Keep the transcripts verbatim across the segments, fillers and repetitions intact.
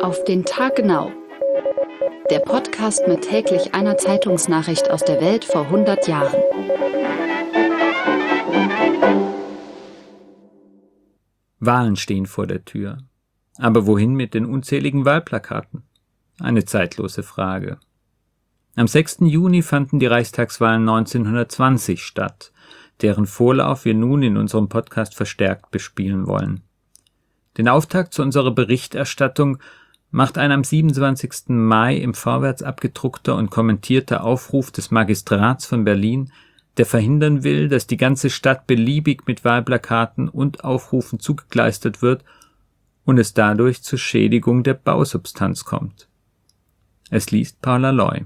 Auf den Tag genau. Der Podcast mit täglich einer Zeitungsnachricht aus der Welt vor hundert Jahren. Wahlen stehen vor der Tür. Aber wohin mit den unzähligen Wahlplakaten? Eine zeitlose Frage. Am sechsten Juni fanden die Reichstagswahlen neunzehnhundertzwanzig statt, deren Vorlauf wir nun in unserem Podcast verstärkt bespielen wollen. Den Auftakt zu unserer Berichterstattung macht ein am siebenundzwanzigsten Mai im Vorwärts abgedruckter und kommentierter Aufruf des Magistrats von Berlin, der verhindern will, dass die ganze Stadt beliebig mit Wahlplakaten und Aufrufen zugekleistert wird und es dadurch zur Schädigung der Bausubstanz kommt. Es liest Paula Loy.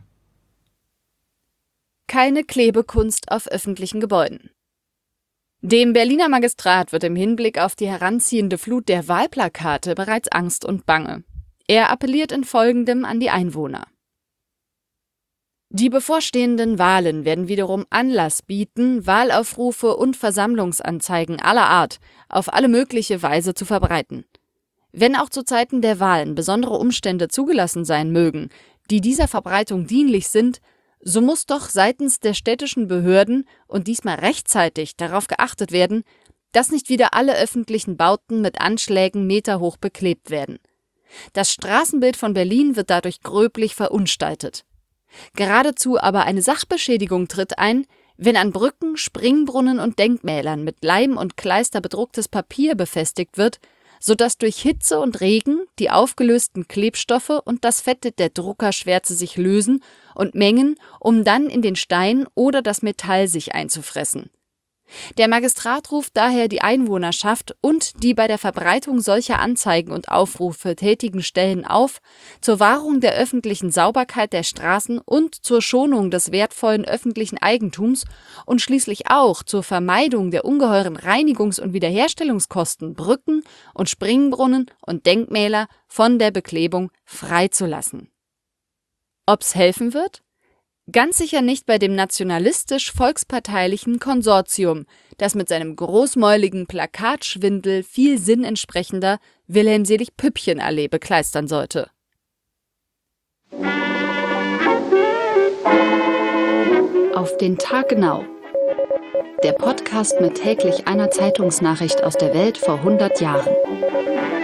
Keine Klebekunst auf öffentlichen Gebäuden. Dem Berliner Magistrat wird im Hinblick auf die heranziehende Flut der Wahlplakate bereits Angst und Bange. Er appelliert in Folgendem an die Einwohner. Die bevorstehenden Wahlen werden wiederum Anlass bieten, Wahlaufrufe und Versammlungsanzeigen aller Art auf alle mögliche Weise zu verbreiten. Wenn auch zu Zeiten der Wahlen besondere Umstände zugelassen sein mögen, die dieser Verbreitung dienlich sind, so muss doch seitens der städtischen Behörden und diesmal rechtzeitig darauf geachtet werden, dass nicht wieder alle öffentlichen Bauten mit Anschlägen meterhoch beklebt werden. Das Straßenbild von Berlin wird dadurch gröblich verunstaltet. Geradezu aber eine Sachbeschädigung tritt ein, wenn an Brücken, Springbrunnen und Denkmälern mit Leim und Kleister bedrucktes Papier befestigt wird, sodass durch Hitze und Regen die aufgelösten Klebstoffe und das Fett der Druckerschwärze sich lösen und mengen, um dann in den Stein oder das Metall sich einzufressen. Der Magistrat ruft daher die Einwohnerschaft und die bei der Verbreitung solcher Anzeigen und Aufrufe tätigen Stellen auf, zur Wahrung der öffentlichen Sauberkeit der Straßen und zur Schonung des wertvollen öffentlichen Eigentums und schließlich auch zur Vermeidung der ungeheuren Reinigungs- und Wiederherstellungskosten Brücken und Springbrunnen und Denkmäler von der Beklebung freizulassen. Ob's helfen wird? Ganz sicher nicht bei dem nationalistisch-volksparteilichen Konsortium, das mit seinem großmäuligen Plakatschwindel viel sinnentsprechender Wilhelm-Selig-Püppchen-Allee bekleistern sollte. Auf den Tag genau. Der Podcast mit täglich einer Zeitungsnachricht aus der Welt vor hundert Jahren.